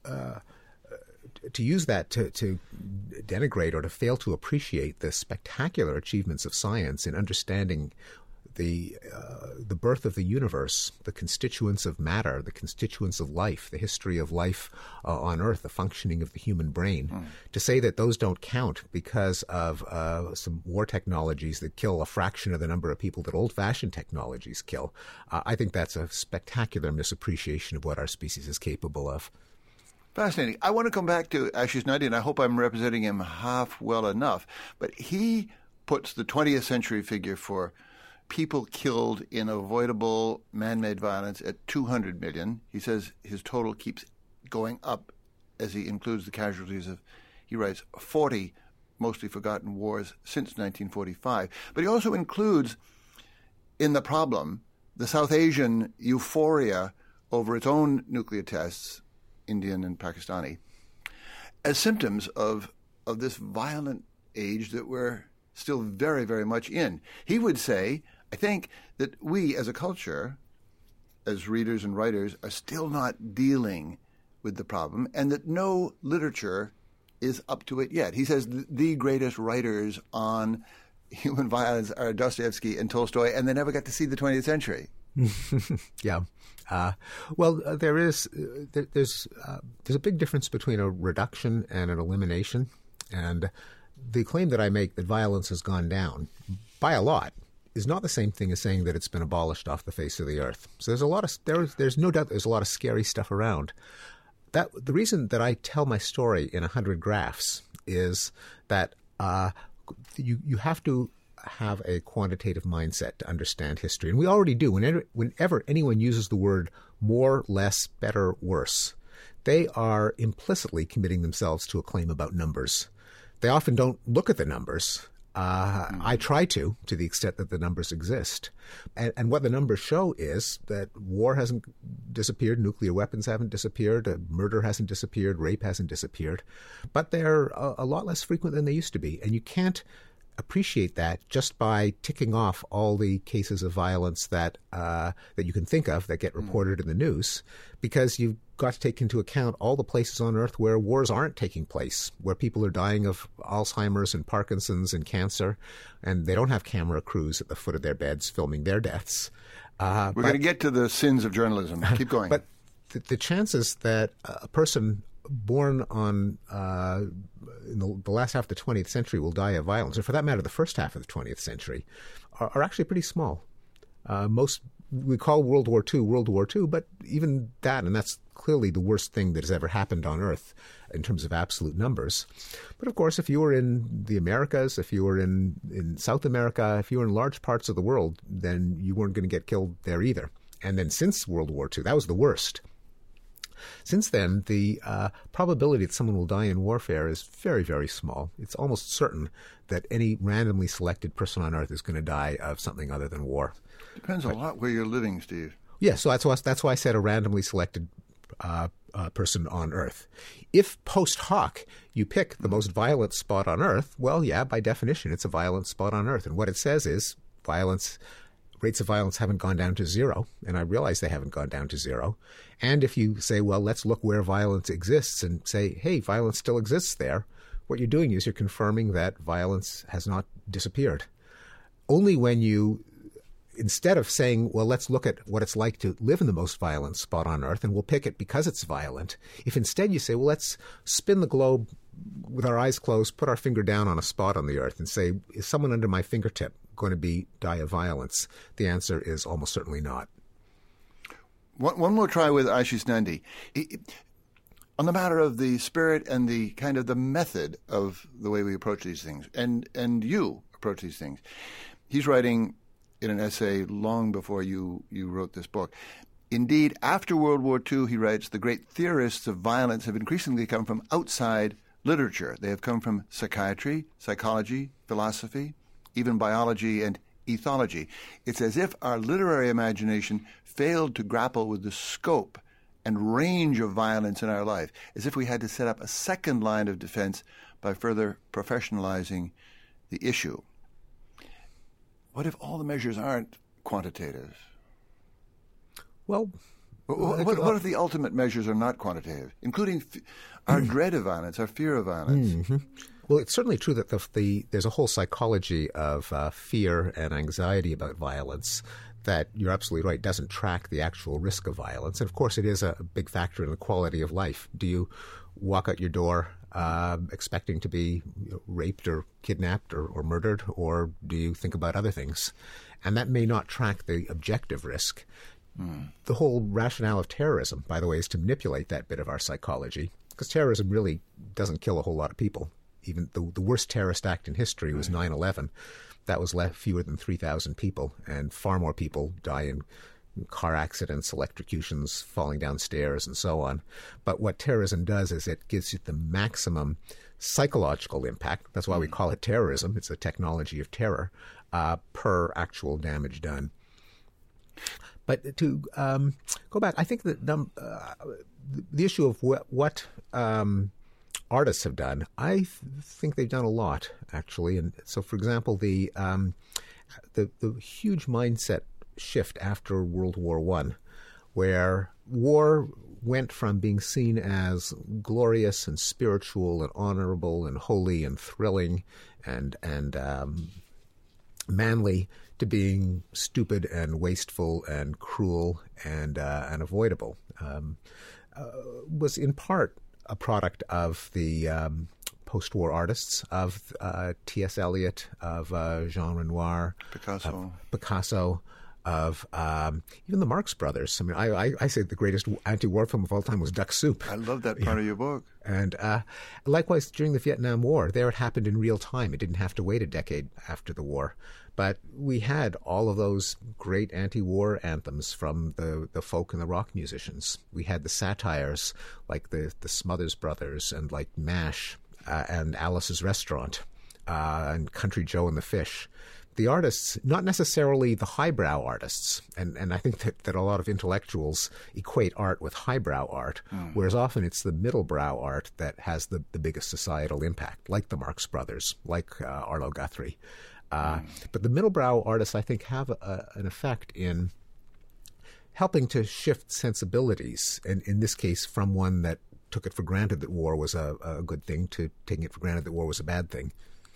use that to denigrate or to fail to appreciate the spectacular achievements of science in understanding the birth of the universe, the constituents of matter, the constituents of life, the history of life on Earth, the functioning of the human brain, to say that those don't count because of some war technologies that kill a fraction of the number of people that old-fashioned technologies kill, I think that's a spectacular misappreciation of what our species is capable of. Fascinating. I want to come back to Ashish Nandy, and I hope I'm representing him half well enough, but he puts the 20th century figure for people killed in avoidable man-made violence at 200 million. He says his total keeps going up as he includes the casualties of, he writes, 40 mostly forgotten wars since 1945. But he also includes in the problem the South Asian euphoria over its own nuclear tests, Indian and Pakistani, as symptoms of this violent age that we're still very, very much in. He would say, I think, that we as a culture, as readers and writers, are still not dealing with the problem, and that no literature is up to it yet. He says the greatest writers on human violence are Dostoevsky and Tolstoy, and they never got to see the 20th century. Yeah. There's a big difference between a reduction and an elimination. And the claim that I make that violence has gone down by a lot is not the same thing as saying that it's been abolished off the face of the earth. So there's no doubt there's a lot of scary stuff around. The reason that I tell my story in 100 graphs is that you have to have a quantitative mindset to understand history. And we already do. Whenever anyone uses the word more, less, better, worse, they are implicitly committing themselves to a claim about numbers. They often don't look at the numbers. I try to the extent that the numbers exist. And what the numbers show is that war hasn't disappeared, nuclear weapons haven't disappeared, murder hasn't disappeared, rape hasn't disappeared. But they're a lot less frequent than they used to be. And you can't appreciate that just by ticking off all the cases of violence that you can think of that get reported in the news, because you've got to take into account all the places on Earth where wars aren't taking place, where people are dying of Alzheimer's and Parkinson's and cancer, and they don't have camera crews at the foot of their beds filming their deaths. We're going to get to the sins of journalism. Keep going. But the chances that a person born on in the last half of the 20th century will die of violence, or for that matter, the first half of the 20th century, are actually pretty small. We call World War II, but even that, and that's clearly the worst thing that has ever happened on Earth in terms of absolute numbers. But of course, if you were in the Americas, if you were in South America, if you were in large parts of the world, then you weren't going to get killed there either. And then since World War II, that was the worst. Since then, the probability that someone will die in warfare is very, very small. It's almost certain that any randomly selected person on Earth is going to die of something other than war. Depends a lot where you're living, Steve. Yeah, so that's why I said a randomly selected person on Earth. If post hoc you pick the most violent spot on Earth, well, yeah, by definition, it's a violent spot on Earth. And what it says is rates of violence haven't gone down to zero, and I realize they haven't gone down to zero. And if you say, well, let's look where violence exists and say, hey, violence still exists there, what you're doing is you're confirming that violence has not disappeared. Only when you, instead of saying, well, let's look at what it's like to live in the most violent spot on Earth, and we'll pick it because it's violent, if instead you say, well, let's spin the globe with our eyes closed, put our finger down on a spot on the Earth and say, is someone under my fingertip going to die of violence? The answer is almost certainly not. One more try with Ashish Nandy. On the matter of the spirit and the kind of the method of the way we approach these things, and you approach these things. He's writing in an essay long before you wrote this book. Indeed, after World War II, he writes, the great theorists of violence have increasingly come from outside literature. They have come from psychiatry, psychology, philosophy, even biology and ethology. It's as if our literary imagination failed to grapple with the scope and range of violence in our life, as if we had to set up a second line of defense by further professionalizing the issue. What if all the measures aren't quantitative? Well, What if the ultimate measures are not quantitative, including our dread of violence, our fear of violence? Mm-hmm. Well, it's certainly true that there's a whole psychology of fear and anxiety about violence that, you're absolutely right, doesn't track the actual risk of violence. And of course, it is a big factor in the quality of life. Do you walk out your door expecting to be raped or kidnapped or murdered, or do you think about other things? And that may not track the objective risk. The whole rationale of terrorism, by the way, is to manipulate that bit of our psychology, because terrorism really doesn't kill a whole lot of people. Even the worst terrorist act in history was 9/11. That was fewer than 3,000 people, and far more people die in car accidents, electrocutions, falling down stairs, and so on. But what terrorism does is it gives you the maximum psychological impact. That's why we call it terrorism. It's a technology of terror per actual damage done. But to go back, I think that the issue of what artists have done, I think they've done a lot, actually. And so, for example, the huge mindset shift after World War I, where war went from being seen as glorious and spiritual and honorable and holy and thrilling and manly, to being stupid and wasteful and cruel and unavoidable, was in part a product of the post-war artists, of T.S. Eliot, of Jean Renoir, Picasso, of even the Marx Brothers. I mean, I say the greatest anti-war film of all time was Duck Soup. I love that part of your book. And likewise, during the Vietnam War, there it happened in real time. It didn't have to wait a decade after the war. But we had all of those great anti-war anthems from the folk and the rock musicians. We had the satires like the Smothers Brothers and like MASH and Alice's Restaurant and Country Joe and the Fish. The artists, not necessarily the highbrow artists, and I think that a lot of intellectuals equate art with highbrow art, whereas often it's the middlebrow art that has the biggest societal impact, like the Marx Brothers, like Arlo Guthrie. But the middlebrow artists, I think, have an effect in helping to shift sensibilities, and in this case, from one that took it for granted that war was a good thing to taking it for granted that war was a bad thing.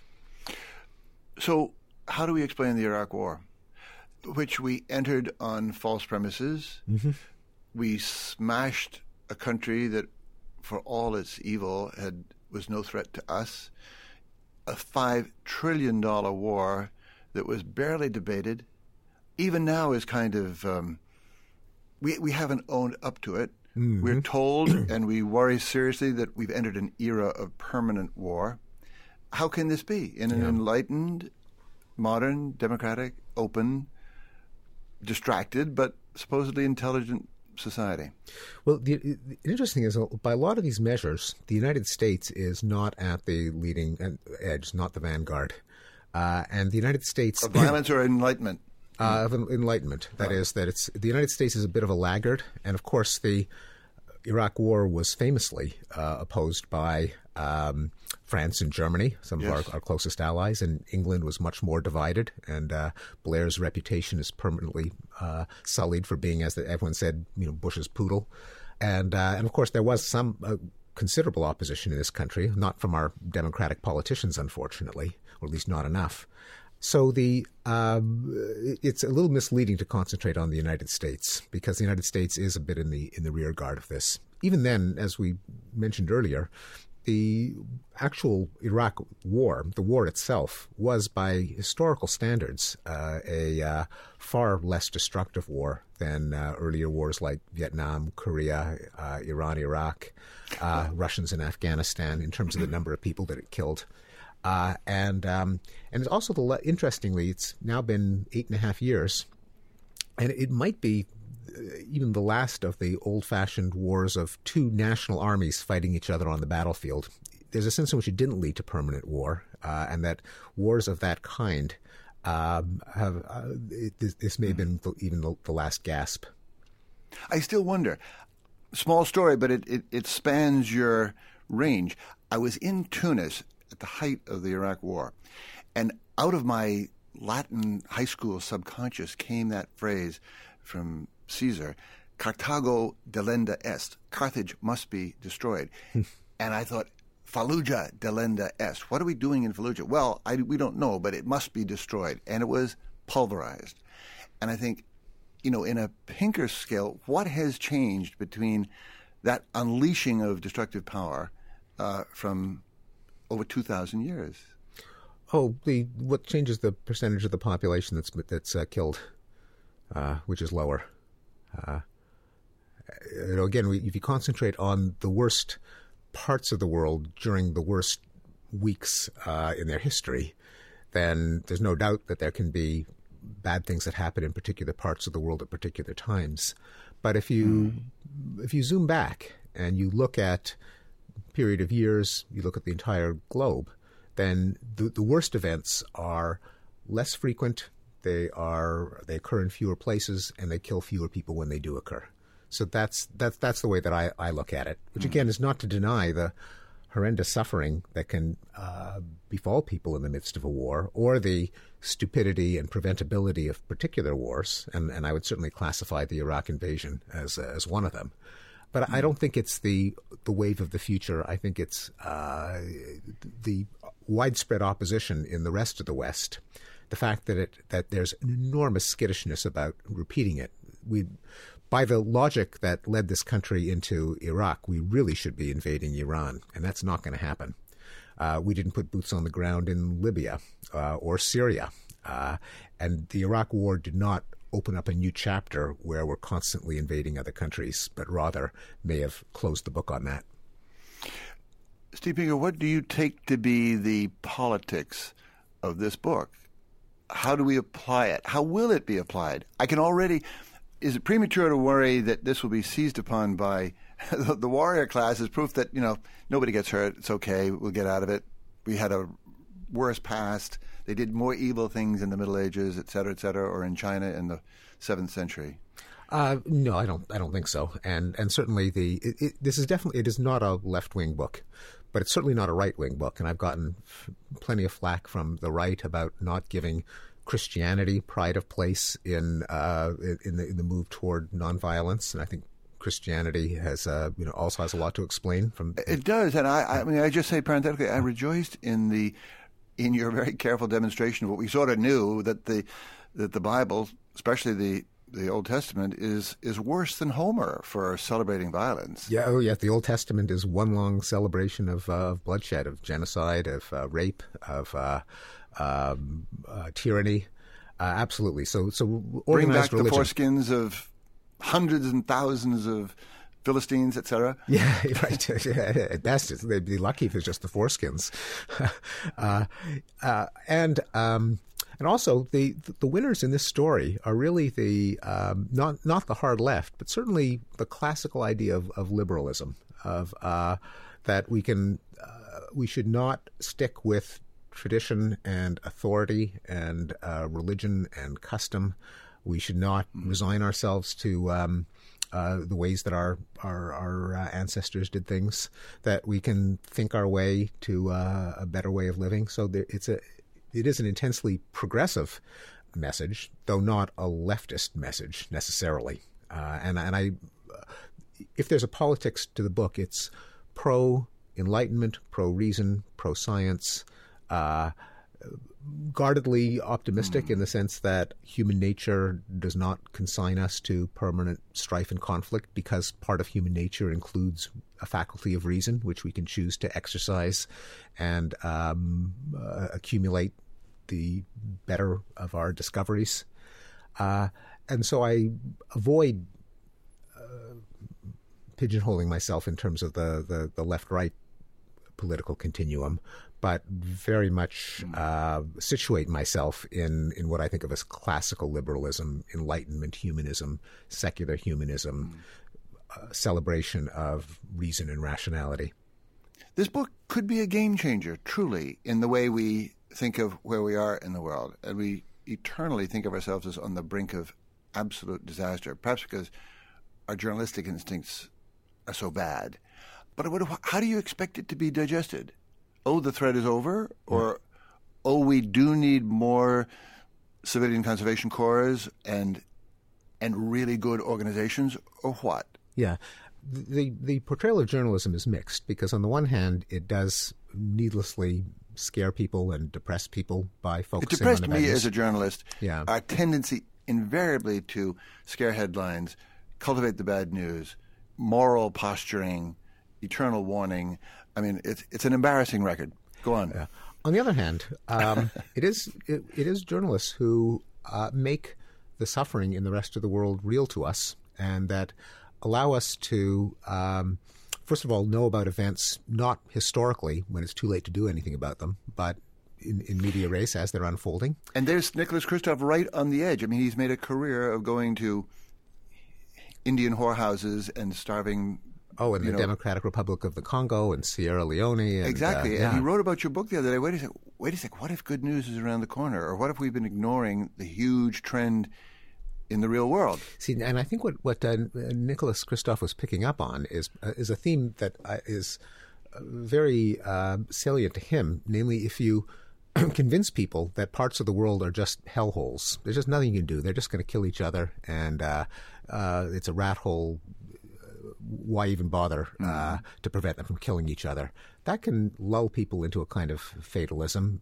So how do we explain the Iraq War, which we entered on false premises? Mm-hmm. We smashed a country that, for all its evil, was no threat to us. A $5 trillion war that was barely debated, even now is kind of, we haven't owned up to it. Mm-hmm. We're told, and we worry seriously, that we've entered an era of permanent war. How can this be in an enlightened, modern, democratic, open, distracted, but supposedly intelligent society? Well, the interesting is, by a lot of these measures, the United States is not at the leading edge, not the vanguard. And the United States... Of violence or enlightenment? Of enlightenment. That is, that the United States is a bit of a laggard. And of course, the Iraq War was famously opposed by France and Germany, some of our closest allies, and England was much more divided. And Blair's reputation is permanently sullied for being, as everyone said, Bush's poodle. And of course, there was some considerable opposition in this country, not from our Democratic politicians, unfortunately, or at least not enough. So it's a little misleading to concentrate on the United States, because the United States is a bit in the rear guard of this. Even then, as we mentioned earlier, the actual Iraq War, the war itself, was by historical standards a far less destructive war than earlier wars like Vietnam, Korea, Iran, Iraq, Russians in Afghanistan, in terms of the number of people that it killed. And it's also, interestingly, it's now been 8.5 years, and it might be even the last of the old-fashioned wars of two national armies fighting each other on the battlefield. There's a sense in which it didn't lead to permanent war, and that wars of that kind this may have been even the last gasp. I still wonder. Small story, but it spans your range. I was in Tunis at the height of the Iraq War, and out of my Latin high school subconscious came that phrase from Caesar, Carthago delenda est. Carthage must be destroyed. And I thought, Fallujah delenda est. What are we doing in Fallujah? Well, we don't know, but it must be destroyed. And it was pulverized. And I think, in a Pinker scale, what has changed between that unleashing of destructive power from over 2,000 years? Oh, what changes the percentage of the population that's killed, which is lower. Again, if you concentrate on the worst parts of the world during the worst weeks in their history, then there's no doubt that there can be bad things that happen in particular parts of the world at particular times. But if you zoom back and you look at a period of years, you look at the entire globe, then the worst events are less frequent, they occur in fewer places, and they kill fewer people when they do occur. So that's the way that I look at it, which again is not to deny the horrendous suffering that can befall people in the midst of a war, or the stupidity and preventability of particular wars, and I would certainly classify the Iraq invasion as one of them. But I don't think it's the wave of the future. I think it's the widespread opposition in the rest of the West, the fact that there's an enormous skittishness about repeating it. By the logic that led this country into Iraq, we really should be invading Iran, and that's not going to happen. We didn't put boots on the ground in Libya or Syria, and the Iraq War did not open up a new chapter where we're constantly invading other countries, but rather may have closed the book on that. Steve Pinker, what do you take to be the politics of this book? How do we apply it? How will it be applied? Is it premature to worry that this will be seized upon by the warrior class as proof that, nobody gets hurt, it's okay, we'll get out of it. We had a worse past. They did more evil things in the Middle Ages, et cetera, or in China in the 7th century. No, I don't think so. And certainly this is definitely, it is not a left-wing book, but it's certainly not a right-wing book. And I've gotten plenty of flack from the right about not giving Christianity pride of place in the move toward nonviolence, and I think Christianity has also has a lot to explain. It does, and I just say parenthetically, I rejoiced in your very careful demonstration of what we sort of knew, that the Bible, especially the Old Testament, is worse than Homer for celebrating violence. Yeah, the Old Testament is one long celebration of bloodshed, of genocide, of rape, of tyranny. Absolutely. So bring back organized religion. The foreskins of hundreds and thousands of Philistines, etc. Yeah, right. At best, they'd be lucky if it's just the foreskins. And also the winners in this story are really the not the hard left, but certainly the classical idea of liberalism, of that we should not stick with tradition and authority and religion and custom. We should not resign ourselves to the ways that our ancestors did things, that we can think our way to a better way of living. So it is an intensely progressive message, though not a leftist message necessarily. If there's a politics to the book, it's pro-enlightenment, pro-reason, pro-science, guardedly optimistic in the sense that human nature does not consign us to permanent strife and conflict, because part of human nature includes a faculty of reason, which we can choose to exercise and accumulate the better of our discoveries. And so I avoid pigeonholing myself in terms of the left-right political continuum, but very much situate myself in what I think of as classical liberalism, Enlightenment humanism, secular humanism, celebration of reason and rationality. This book could be a game changer, truly, in the way we think of where we are in the world. And we eternally think of ourselves as on the brink of absolute disaster, perhaps because our journalistic instincts are so bad. But how do you expect it to be digested? Oh, the threat is over? Or, we do need more civilian conservation corps and and really good organizations, or what? Yeah. The portrayal of journalism is mixed because on the one hand, it does needlessly scare people and depress people by focusing on the bad news. It depressed me as a journalist. Yeah. Our tendency invariably to scare headlines, cultivate the bad news, moral posturing, eternal warning. I mean, it's an embarrassing record. Go on. Yeah. On the other hand, it is journalists who make the suffering in the rest of the world real to us, and that allow us to, first of all, know about events not historically when it's too late to do anything about them, but in media res as they're unfolding. And there's Nicholas Kristof right on the edge. I mean, he's made a career of going to Indian whorehouses and starving. Oh, in the Democratic Republic of the Congo and Sierra Leone. And, exactly. And he wrote about your book the other day. Wait a sec. What if good news is around the corner? Or what if we've been ignoring the huge trend in the real world? See, and I think what Nicholas Kristof was picking up on is a theme that is very salient to him. Namely, if you convince people that parts of the world are just hellholes, there's just nothing you can do. They're just going to kill each other, and it's a rat hole. Why even bother to prevent them from killing each other? That can lull people into a kind of fatalism.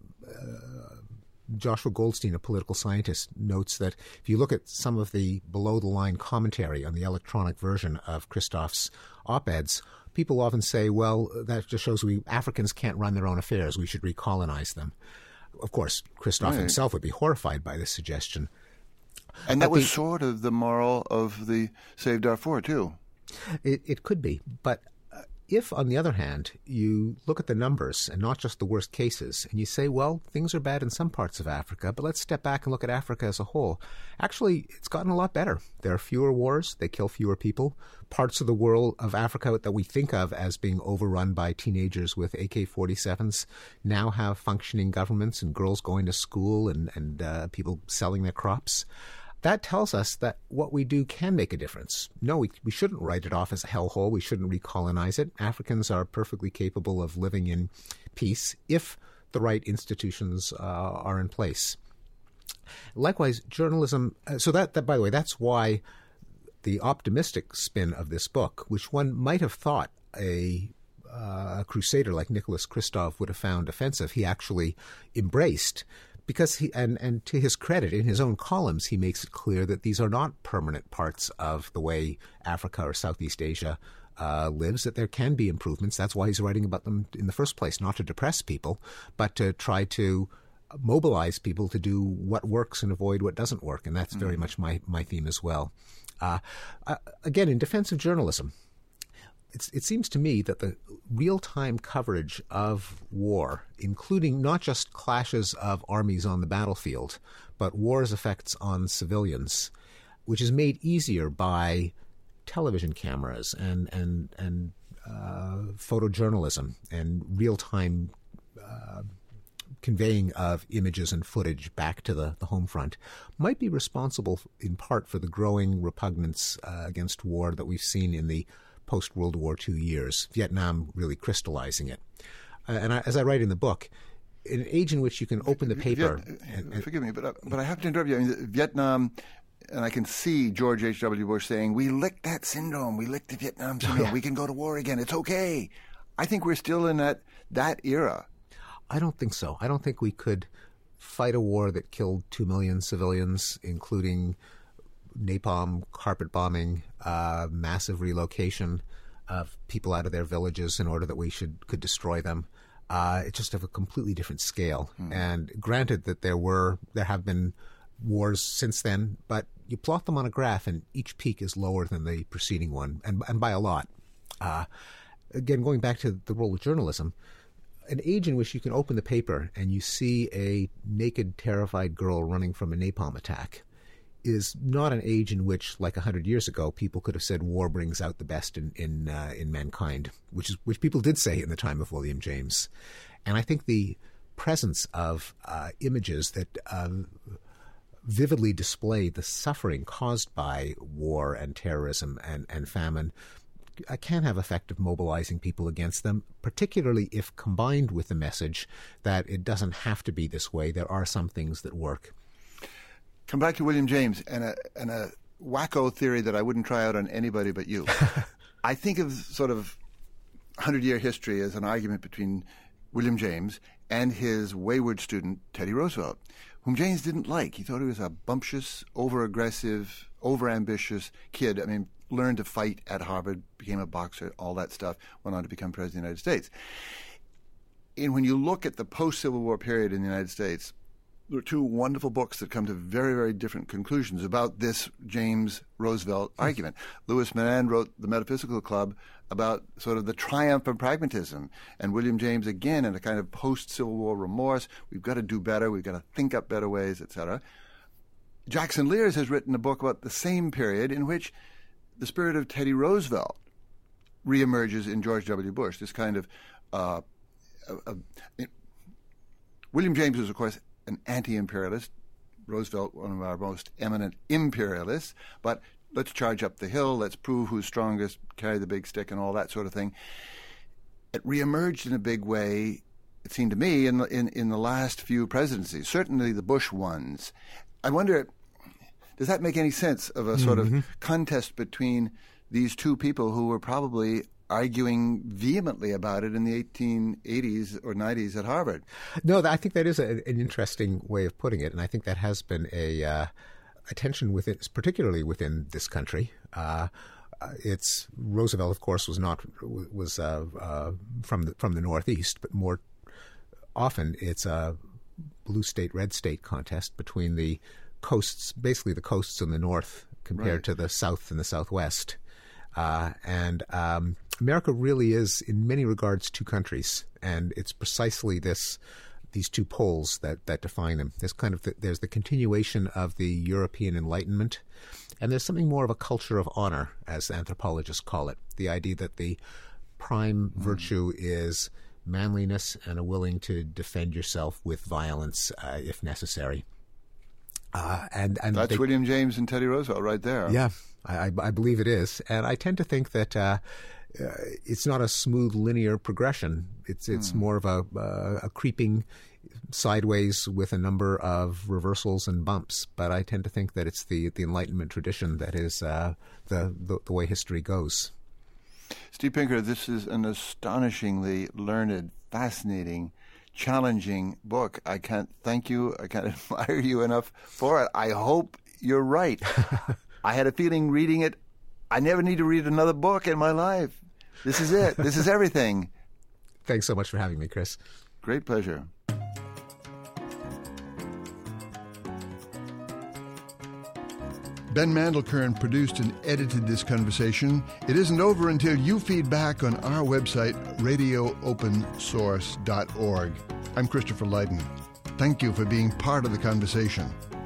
Joshua Goldstein, a political scientist, notes that if you look at some of the below-the-line commentary on the electronic version of Kristof's op-eds, people often say, well, that just shows Africans can't run their own affairs. We should recolonize them. Of course, Kristof himself would be horrified by this suggestion. And that was sort of the moral of the Save Darfur, too. It could be. But if, on the other hand, you look at the numbers and not just the worst cases, and you say, well, things are bad in some parts of Africa, but let's step back and look at Africa as a whole. Actually, it's gotten a lot better. There are fewer wars. They kill fewer people. Parts of the world of Africa that we think of as being overrun by teenagers with AK-47s now have functioning governments and girls going to school and people selling their crops. That tells us that what we do can make a difference. No, we shouldn't write it off as a hellhole. We shouldn't recolonize it. Africans are perfectly capable of living in peace if the right institutions are in place. Likewise, journalism. So that by the way, that's why the optimistic spin of this book, which one might have thought a crusader like Nicholas Kristof would have found offensive, he actually embraced. Because he, and to his credit, in his own columns, he makes it clear that these are not permanent parts of the way Africa or Southeast Asia lives, that there can be improvements. That's why he's writing about them in the first place, not to depress people, but to try to mobilize people to do what works and avoid what doesn't work. And that's very much my theme as well. Again, in defense of journalism, it seems to me that the real-time coverage of war, including not just clashes of armies on the battlefield, but war's effects on civilians, which is made easier by television cameras and photojournalism and real-time conveying of images and footage back to the home front, might be responsible in part for the growing repugnance against war that we've seen in the post-World War II years, Vietnam really crystallizing it. As I write in the book, in an age in which you can open the paper... forgive me, but I have to interrupt you. I mean, Vietnam, and I can see George H.W. Bush saying, we licked that syndrome, we licked the Vietnam syndrome, we can go to war again, it's okay. I think we're still in that era. I don't think so. I don't think we could fight a war that killed 2 million civilians, including napalm, carpet bombing, massive relocation of people out of their villages in order that we could destroy them. It's just of a completely different scale. And granted that there have been wars since then, but you plot them on a graph and each peak is lower than the preceding one, and by a lot. Again, going back to the role of journalism, an age in which you can open the paper and you see a naked, terrified girl running from a napalm attack is not an age in which, like 100 years ago, people could have said war brings out the best in mankind, which people did say in the time of William James. And I think the presence of images that vividly display the suffering caused by war and terrorism and famine can have effect of mobilizing people against them, particularly if combined with the message that it doesn't have to be this way. There are some things that work. Come back to William James and a wacko theory that I wouldn't try out on anybody but you. I think of sort of 100-year history as an argument between William James and his wayward student, Teddy Roosevelt, whom James didn't like. He thought he was a bumptious, over-aggressive, over-ambitious kid. I mean, learned to fight at Harvard, became a boxer, all that stuff, went on to become president of the United States. And when you look at the post-Civil War period in the United States, there are two wonderful books that come to very, very different conclusions about this James Roosevelt argument. Louis Mann wrote The Metaphysical Club about sort of the triumph of pragmatism, and William James, again, in a kind of post-Civil War remorse, we've got to do better, we've got to think up better ways, etc. Jackson Lears has written a book about the same period in which the spirit of Teddy Roosevelt reemerges in George W. Bush, this kind of William James was, of course, an anti-imperialist. Roosevelt, one of our most eminent imperialists. But let's charge up the hill, let's prove who's strongest, carry the big stick, and all that sort of thing. It reemerged in a big way, it seemed to me, in the last few presidencies, certainly the Bush ones. I wonder, does that make any sense of a sort of contest between these two people who were probably arguing vehemently about it in the 1880s or 90s at Harvard? No, I think that is an interesting way of putting it, and I think that has been a tension within, particularly within this country. It's Roosevelt, of course, was from the Northeast, but more often it's a blue state, red state contest between the coasts, basically the coasts in the north compared to the south and the southwest. And America really is, in many regards, two countries, and it's precisely these two poles that define them. There's there's the continuation of the European Enlightenment, and there's something more of a culture of honor, as anthropologists call it. The idea that the prime virtue is manliness and a willing to defend yourself with violence if necessary. And that's William James and Teddy Roosevelt right there. Yeah, I believe it is. And I tend to think that it's not a smooth linear progression. It's more of a creeping sideways with a number of reversals and bumps. But I tend to think that it's the Enlightenment tradition that is the way history goes. Steve Pinker, this is an astonishingly learned, fascinating, challenging book. I can't thank you. I can't admire you enough for it. I hope you're right. I had a feeling reading it, I never need to read another book in my life. This is it. This is everything. Thanks so much for having me, Chris. Great pleasure. Ben Mandelkern produced and edited this conversation. It isn't over until you feed back on our website, radioopensource.org. I'm Christopher Lydon. Thank you for being part of the conversation.